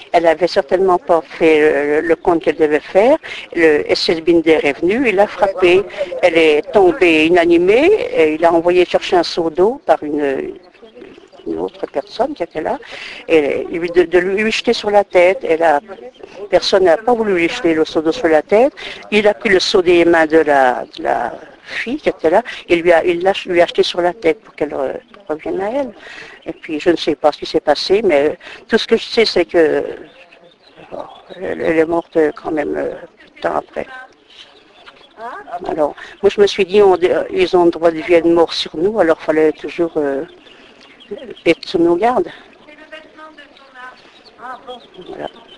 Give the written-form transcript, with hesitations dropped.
Elle avait certainement pas fait le compte qu'elle devait faire. Le SS Binder est venu, il l'a frappée. Elle est tombée inanimée et il a envoyé chercher un seau d'eau par une autre personne qui était là, et de lui jeter sur la tête. Et personne n'a pas voulu lui jeter le seau d'eau sur la tête. Il a pris le seau des mains de la fille qui était là, et lui a jeté sur la tête pour qu'elle revienne à elle. Et puis je ne sais pas ce qui s'est passé, mais tout ce que je sais, c'est que elle est morte quand même peu de temps après. Alors, moi je me suis dit, ils ont le droit de vie à une mort sur nous, alors il fallait toujours être sur nos gardes. Voilà.